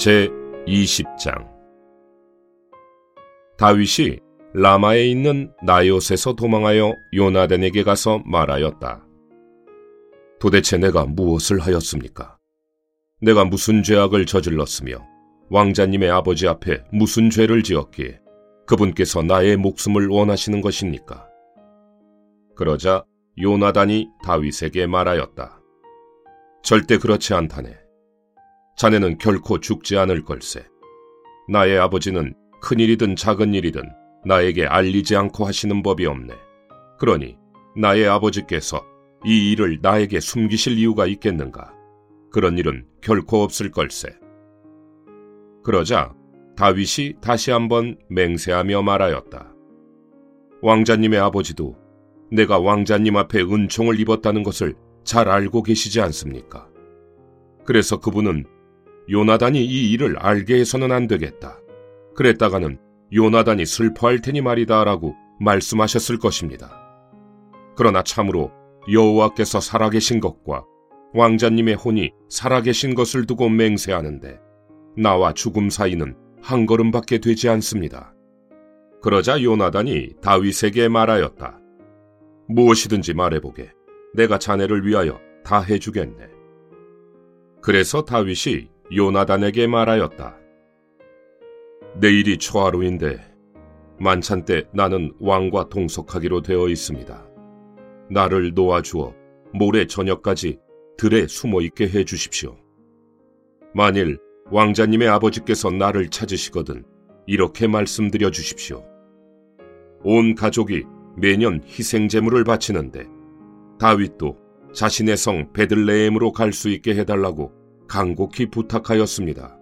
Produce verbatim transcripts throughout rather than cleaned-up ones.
제이십 장. 다윗이 라마에 있는 나요스에서 도망하여 요나단에게 가서 말하였다. 도대체 내가 무엇을 하였습니까? 내가 무슨 죄악을 저질렀으며 왕자님의 아버지 앞에 무슨 죄를 지었기에 그분께서 나의 목숨을 원하시는 것입니까? 그러자 요나단이 다윗에게 말하였다. 절대 그렇지 않다네. 자네는 결코 죽지 않을 걸세. 나의 아버지는 큰 일이든 작은 일이든 나에게 알리지 않고 하시는 법이 없네. 그러니 나의 아버지께서 이 일을 나에게 숨기실 이유가 있겠는가? 그런 일은 결코 없을 걸세. 그러자 다윗이 다시 한번 맹세하며 말하였다. 왕자님의 아버지도 내가 왕자님 앞에 은총을 입었다는 것을 잘 알고 계시지 않습니까? 그래서 그분은 요나단이 이 일을 알게 해서는 안 되겠다. 그랬다가는 요나단이 슬퍼할 테니 말이다 라고 말씀하셨을 것입니다. 그러나 참으로 여호와께서 살아계신 것과 왕자님의 혼이 살아계신 것을 두고 맹세하는데 나와 죽음 사이는 한 걸음밖에 되지 않습니다. 그러자 요나단이 다윗에게 말하였다. 무엇이든지 말해보게. 내가 자네를 위하여 다 해주겠네. 그래서 다윗이 요나단에게 말하였다. 내일이 초하루인데 만찬 때 나는 왕과 동석하기로 되어 있습니다. 나를 놓아주어 모레 저녁까지 들에 숨어있게 해주십시오. 만일 왕자님의 아버지께서 나를 찾으시거든 이렇게 말씀드려 주십시오. 온 가족이 매년 희생제물을 바치는데 다윗도 자신의 성 베들레헴으로 갈 수 있게 해달라고 간곡히 부탁하였습니다.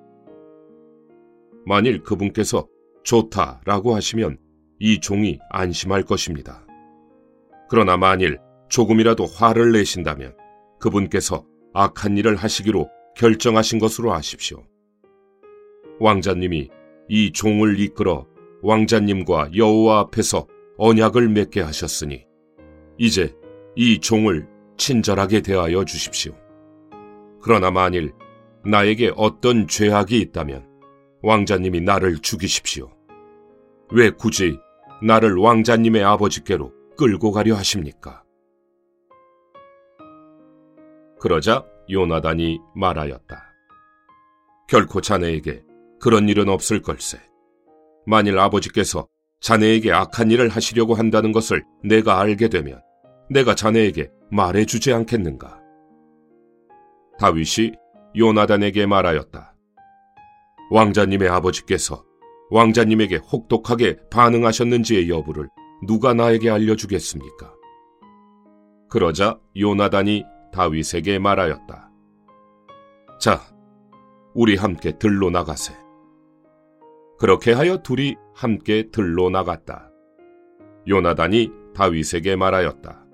만일 그분께서 좋다라고 하시면 이 종이 안심할 것입니다. 그러나 만일 조금이라도 화를 내신다면 그분께서 악한 일을 하시기로 결정하신 것으로 아십시오. 왕자님이 이 종을 이끌어 왕자님과 여호와 앞에서 언약을 맺게 하셨으니 이제 이 종을 친절하게 대하여 주십시오. 그러나 만일 나에게 어떤 죄악이 있다면 왕자님이 나를 죽이십시오. 왜 굳이 나를 왕자님의 아버지께로 끌고 가려 하십니까? 그러자 요나단이 말하였다. 결코 자네에게 그런 일은 없을 걸세. 만일 아버지께서 자네에게 악한 일을 하시려고 한다는 것을 내가 알게 되면 내가 자네에게 말해주지 않겠는가? 다윗이 요나단에게 말하였다. 왕자님의 아버지께서 왕자님에게 혹독하게 반응하셨는지의 여부를 누가 나에게 알려주겠습니까? 그러자 요나단이 다윗에게 말하였다. 자, 우리 함께 들로 나가세. 그렇게 하여 둘이 함께 들로 나갔다. 요나단이 다윗에게 말하였다.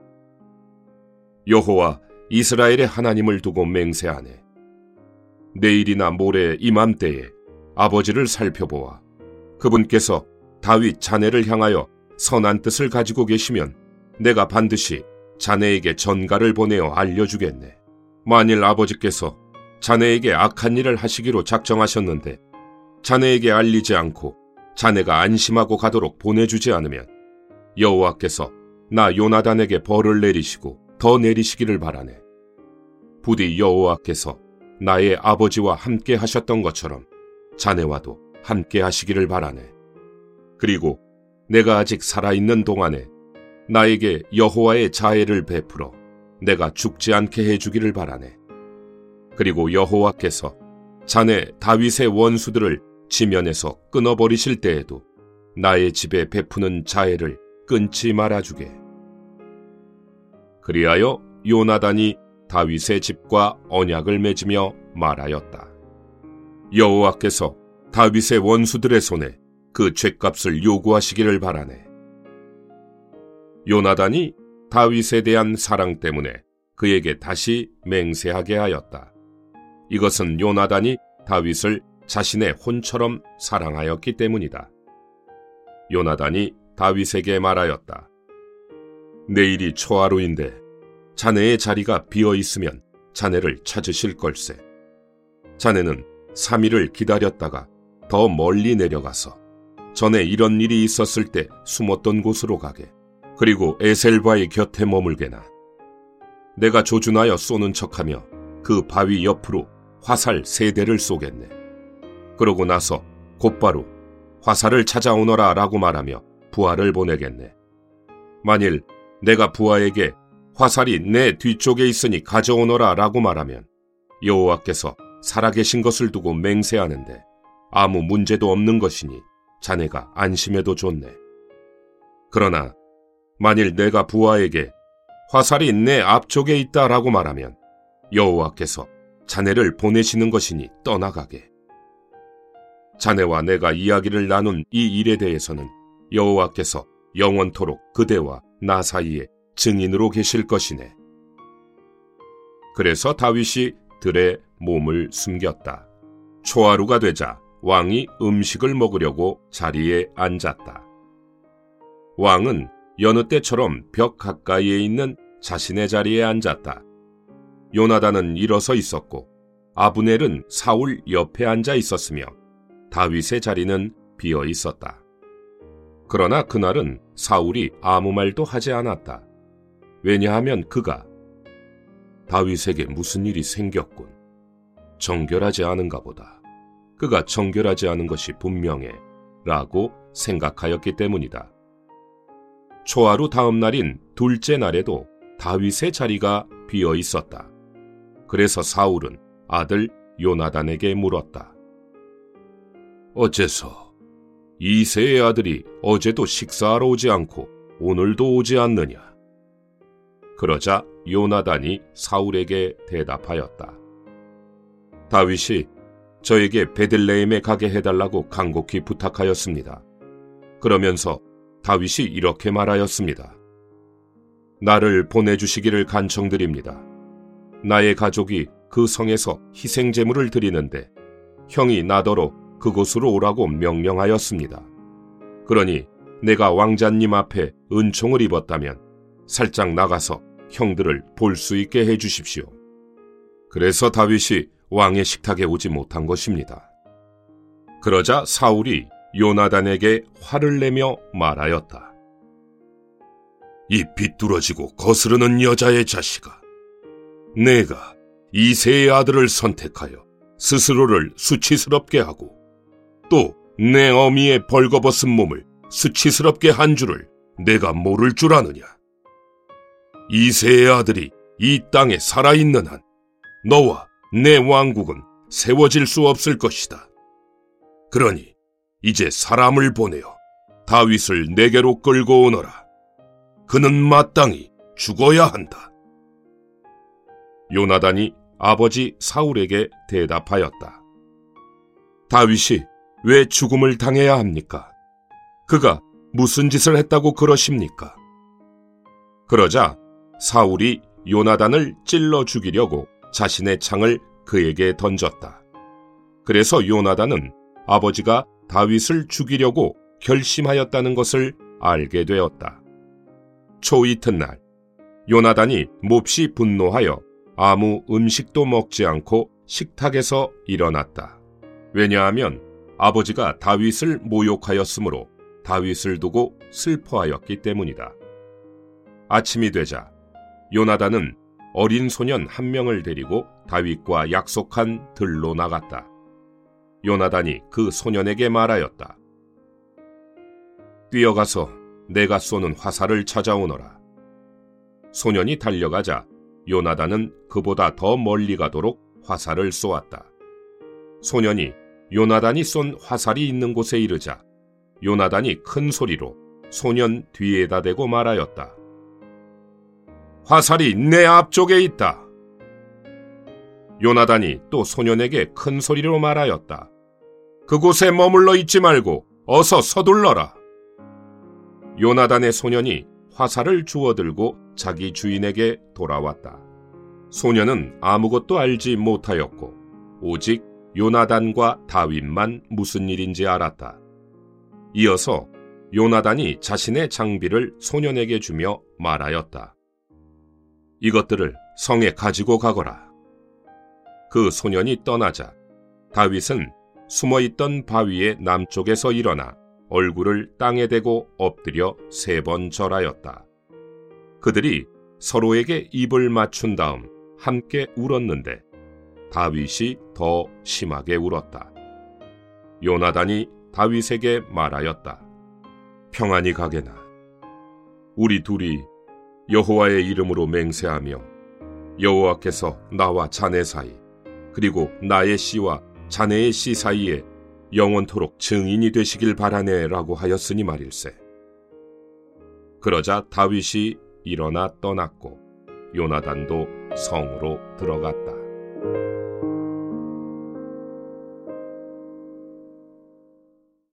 여호와 이스라엘의 하나님을 두고 맹세하네. 내일이나 모레 이맘때에 아버지를 살펴보아 그분께서 다윗 자네를 향하여 선한 뜻을 가지고 계시면 내가 반드시 자네에게 전가를 보내어 알려주겠네. 만일 아버지께서 자네에게 악한 일을 하시기로 작정하셨는데 자네에게 알리지 않고 자네가 안심하고 가도록 보내주지 않으면 여호와께서 나 요나단에게 벌을 내리시고 더 내리시기를 바라네. 부디 여호와께서 나의 아버지와 함께 하셨던 것처럼 자네와도 함께 하시기를 바라네. 그리고 내가 아직 살아있는 동안에 나에게 여호와의 자애를 베풀어 내가 죽지 않게 해주기를 바라네. 그리고 여호와께서 자네 다윗의 원수들을 지면에서 끊어버리실 때에도 나의 집에 베푸는 자애를 끊지 말아주게. 그리하여 요나단이 다윗의 집과 언약을 맺으며 말하였다. 여호와께서 다윗의 원수들의 손에 그 죗값을 요구하시기를 바라네. 요나단이 다윗에 대한 사랑 때문에 그에게 다시 맹세하게 하였다. 이것은 요나단이 다윗을 자신의 혼처럼 사랑하였기 때문이다. 요나단이 다윗에게 말하였다. 내일이 초하루인데 자네의 자리가 비어 있으면 자네를 찾으실 걸세. 자네는 삼 일을 기다렸다가 더 멀리 내려가서 전에 이런 일이 있었을 때 숨었던 곳으로 가게, 그리고 에셀바의 곁에 머물게나 내가 조준하여 쏘는 척하며 그 바위 옆으로 화살 세 대를 쏘겠네. 그러고 나서 곧바로 화살을 찾아오너라 라고 말하며 부하를 보내겠네. 만일 내가 부하에게 화살이 내 뒤쪽에 있으니 가져오너라 라고 말하면 여호와께서 살아계신 것을 두고 맹세하는데 아무 문제도 없는 것이니 자네가 안심해도 좋네. 그러나 만일 내가 부하에게 화살이 내 앞쪽에 있다라고 말하면 여호와께서 자네를 보내시는 것이니 떠나가게. 자네와 내가 이야기를 나눈 이 일에 대해서는 여호와께서 영원토록 그대와 나 사이에 증인으로 계실 것이네. 그래서 다윗이 들에 몸을 숨겼다. 초하루가 되자 왕이 음식을 먹으려고 자리에 앉았다. 왕은 여느 때처럼 벽 가까이에 있는 자신의 자리에 앉았다. 요나단은 일어서 있었고 아브넬은 사울 옆에 앉아 있었으며 다윗의 자리는 비어 있었다. 그러나 그날은 사울이 아무 말도 하지 않았다. 왜냐하면 그가 다윗에게 무슨 일이 생겼군. 정결하지 않은가 보다. 그가 정결하지 않은 것이 분명해 라고 생각하였기 때문이다. 초하루 다음 날인 둘째 날에도 다윗의 자리가 비어 있었다. 그래서 사울은 아들 요나단에게 물었다. 어째서 이새의 아들이 어제도 식사하러 오지 않고 오늘도 오지 않느냐? 그러자 요나단이 사울에게 대답하였다. 다윗이 저에게 베들레헴에 가게 해달라고 간곡히 부탁하였습니다. 그러면서 다윗이 이렇게 말하였습니다. 나를 보내주시기를 간청드립니다. 나의 가족이 그 성에서 희생제물을 드리는데 형이 나더러 그곳으로 오라고 명령하였습니다. 그러니 내가 왕자님 앞에 은총을 입었다면 살짝 나가서 형들을 볼 수 있게 해주십시오. 그래서 다윗이 왕의 식탁에 오지 못한 것입니다. 그러자 사울이 요나단에게 화를 내며 말하였다. 이 비뚤어지고 거스르는 여자의 자식아, 내가 이새의 아들을 선택하여 스스로를 수치스럽게 하고 또 내 어미의 벌거벗은 몸을 수치스럽게 한 줄을 내가 모를 줄 아느냐? 이새의 아들이 이 땅에 살아있는 한 너와 내 왕국은 세워질 수 없을 것이다. 그러니 이제 사람을 보내어 다윗을 내게로 끌고 오너라. 그는 마땅히 죽어야 한다. 요나단이 아버지 사울에게 대답하였다. 다윗이 왜 죽음을 당해야 합니까? 그가 무슨 짓을 했다고 그러십니까? 그러자 사울이 요나단을 찔러 죽이려고 자신의 창을 그에게 던졌다. 그래서 요나단은 아버지가 다윗을 죽이려고 결심하였다는 것을 알게 되었다. 초 이튿날 요나단이 몹시 분노하여 아무 음식도 먹지 않고 식탁에서 일어났다. 왜냐하면 아버지가 다윗을 모욕하였으므로 다윗을 두고 슬퍼하였기 때문이다. 아침이 되자 요나단은 어린 소년 한 명을 데리고 다윗과 약속한 들로 나갔다. 요나단이 그 소년에게 말하였다. 뛰어가서 내가 쏘는 화살을 찾아오너라. 소년이 달려가자 요나단은 그보다 더 멀리 가도록 화살을 쏘았다. 소년이 요나단이 쏜 화살이 있는 곳에 이르자 요나단이 큰 소리로 소년 뒤에다 대고 말하였다. 화살이 내 앞쪽에 있다. 요나단이 또 소년에게 큰 소리로 말하였다. 그곳에 머물러 있지 말고 어서 서둘러라. 요나단의 소년이 화살을 주워들고 자기 주인에게 돌아왔다. 소년은 아무것도 알지 못하였고 오직 요나단과 다윗만 무슨 일인지 알았다. 이어서 요나단이 자신의 장비를 소년에게 주며 말하였다. 이것들을 성에 가지고 가거라. 그 소년이 떠나자 다윗은 숨어있던 바위의 남쪽에서 일어나 얼굴을 땅에 대고 엎드려 세 번 절하였다. 그들이 서로에게 입을 맞춘 다음 함께 울었는데 다윗이 더 심하게 울었다. 요나단이 다윗에게 말하였다. 평안히 가게나. 우리 둘이 여호와의 이름으로 맹세하며 여호와께서 나와 자네 사이 그리고 나의 씨와 자네의 씨 사이에 영원토록 증인이 되시길 바라네라고 하였으니 말일세. 그러자 다윗이 일어나 떠났고 요나단도 성으로 들어갔다.